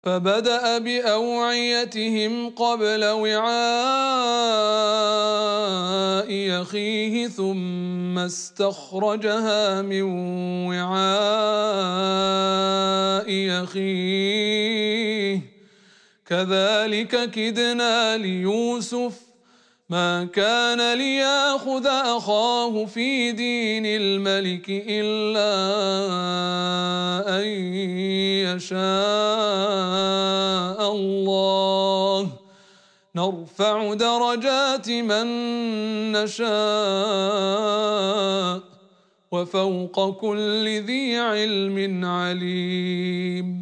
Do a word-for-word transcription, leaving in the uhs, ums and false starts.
فبدأ بأوعيتهم قبل وعاء أخيه ثم استخرجها من وعاء أخيه كذلك كدنا ليوسف ما كان ليأخذ أخاه في دين الملك إلا أن يشاء الله نرفع درجات من نشاء وفوق كل ذي علم عليم.